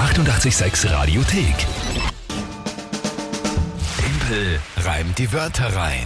886 Radiothek. Tempel reimt die Wörter rein.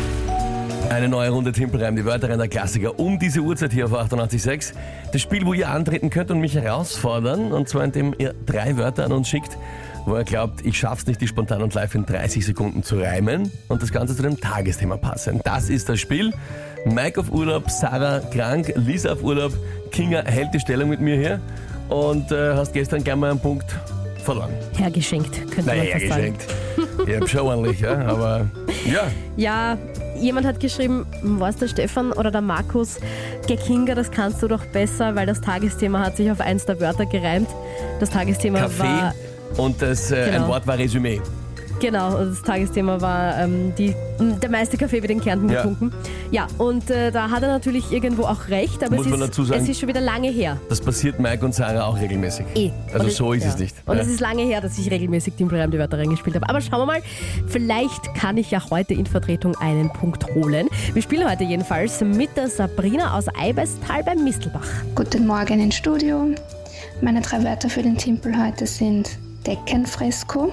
Eine neue Runde Tempel reimt die Wörter rein, der Klassiker um diese Uhrzeit hier auf 88.6. Das Spiel, wo ihr antreten könnt und mich herausfordern, und zwar indem ihr 3 Wörter an uns schickt, wo ihr glaubt, ich schaff's nicht, die spontan und live in 30 Sekunden zu reimen und das Ganze zu dem Tagesthema passen. Das ist das Spiel. Mike auf Urlaub, Sarah krank, Lisa auf Urlaub, Kinga hält die Stellung mit mir hier und hast gestern gleich mal einen Punkt verloren. Hergeschenkt, könnte man fast sagen. Ich hab schon ordentlich, ja, aber ja. Ja, jemand hat geschrieben, war es der Stefan oder der Markus, Kinga, das kannst du doch besser, weil das Tagesthema hat sich auf eins der Wörter gereimt. Das Tagesthema Kaffee war... und ein Wort war Resümee. Genau, das Tagesthema war der meiste Kaffee wird in Kärnten getrunken. Ja, und da hat er natürlich irgendwo auch recht, aber es ist schon wieder lange her. Das passiert Mike und Sarah auch regelmäßig. Also und so ist es nicht. Und es ist lange her, dass ich regelmäßig Tempel reimt die Wörter reingespielt habe. Aber schauen wir mal, vielleicht kann ich ja heute in Vertretung einen Punkt holen. Wir spielen heute jedenfalls mit der Sabrina aus Eibestal beim Mistelbach. Guten Morgen ins Studio. Meine 3 Wörter für den Tempel heute sind Deckenfresko,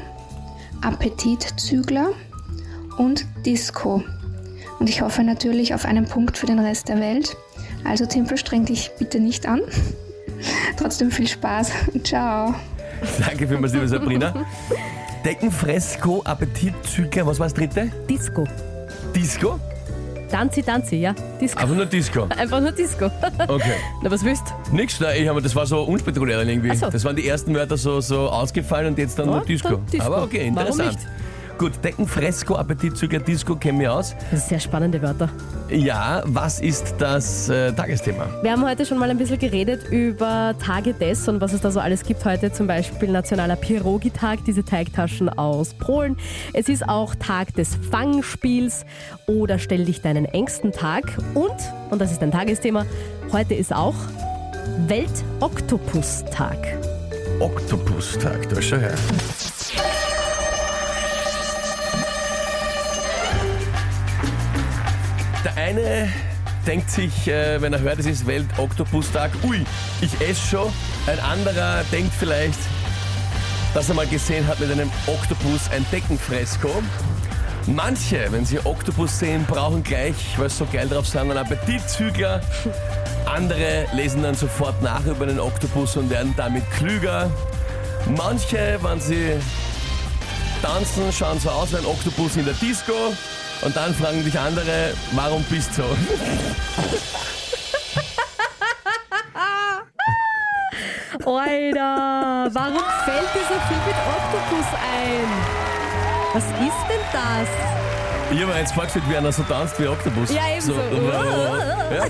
Appetitzügler und Disco. Und ich hoffe natürlich auf einen Punkt für den Rest der Welt. Also Tempel, streng dich bitte nicht an. Trotzdem viel Spaß. Ciao. Danke vielmals, liebe Sabrina. Deckenfresko, Appetitzügler, was war das dritte? Disco. Disco? Tanzi, ja. Disco. Einfach nur Disco? Einfach nur Disco. Okay. Na, was willst du? Nix, das war so unspekulär irgendwie. So. Das waren die ersten Wörter so ausgefallen und jetzt dann nur Disco. Dann Disco. Aber okay, interessant. Warum nicht? Gut, Deckenfresko, Appetitzügler, Disco kennen wir aus. Das sind sehr spannende Wörter. Ja, was ist das Tagesthema? Wir haben heute schon mal ein bisschen geredet über Tage des und was es da so alles gibt heute. Zum Beispiel Nationaler Pierogi-Tag, diese Teigtaschen aus Polen. Es ist auch Tag des Fangspiels oder Stell dich deinen engsten Tag. Und das ist ein Tagesthema, heute ist auch Welt-Oktopus-Tag. Oktopus-Tag, da schau her. Der eine denkt sich, wenn er hört, es ist Welt-Oktopus-Tag, ui, ich esse schon. Ein anderer denkt vielleicht, dass er mal gesehen hat mit einem Oktopus ein Deckenfresko. Manche, wenn sie Oktopus sehen, brauchen gleich, weil sie so geil drauf sind, einen Appetitzügler. Andere lesen dann sofort nach über den Oktopus und werden damit klüger. Manche, wenn sie tanzen, schauen so aus wie ein Oktopus in der Disco. Und dann fragen dich andere, warum bist du so? Alter, warum fällt dir so viel mit Oktopus ein? Was ist denn das? Ich habe mir jetzt vorgestellt, wie einer so tanzt wie Oktopus. Ja, eben so. Ja.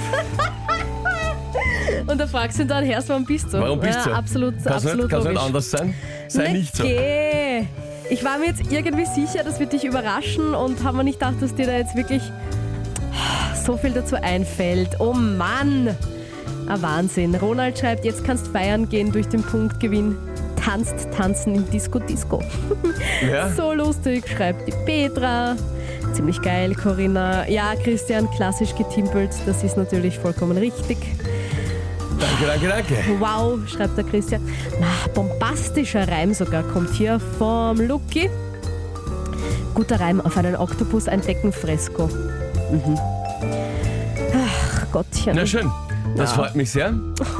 Und da fragst du ihn dann, Herr, warum bist du? Warum bist du so? Absolut Kann's logisch. nicht anders sein? Sei nicht so. Okay. Ich war mir jetzt irgendwie sicher, das wird dich überraschen und habe mir nicht gedacht, dass dir da jetzt wirklich so viel dazu einfällt. Oh Mann! Ein Wahnsinn. Ronald schreibt, jetzt kannst feiern gehen durch den Punktgewinn. Tanzen im Disco. Ja. So lustig, schreibt die Petra. Ziemlich geil, Corinna. Ja, Christian, klassisch getimpelt. Das ist natürlich vollkommen richtig. Danke. Wow, schreibt der Christian. Bombastischer Reim sogar kommt hier vom Lucky. Guter Reim auf einen Oktopus, ein Deckenfresko. Ach Gottchen. Na schön, das freut mich sehr.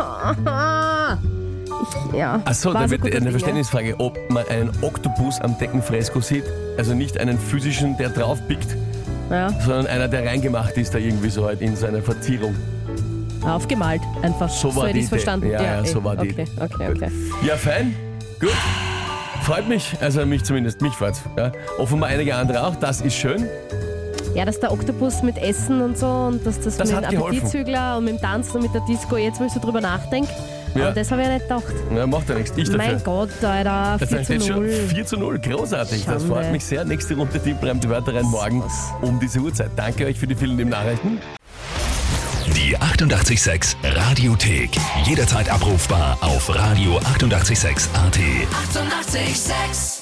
Achso, da wird eine Verständnisfrage, ob man einen Oktopus am Deckenfresko sieht, also nicht einen physischen, der drauf pickt, sondern einer, der reingemacht ist, da irgendwie so halt in seine Verzierung. Aufgemalt, einfach. So war hätte die ich es verstanden. Ja, so war die. Okay. Ja, fein. Gut. Freut mich, also mich zumindest, mich freut's. Ja. Offenbar einige andere auch, das ist schön. Ja, dass der Oktopus mit Essen und so und dass das mit dem Appetitzügler und mit dem Tanzen und mit der Disco, jetzt willst du drüber nachdenken. Ja. Aber das habe ich ja nicht gedacht. Ja, macht ja nichts. Ich dafür. Mein Gott, Alter, 4:0. 4:0, großartig. Schande. Das freut mich sehr. Nächste Runde Tempel reimt die Wörter rein morgen um diese Uhrzeit. Danke euch für die vielen lieben Nachrichten. Die 88.6 Radiothek. Jederzeit abrufbar auf radio886.at. 88.6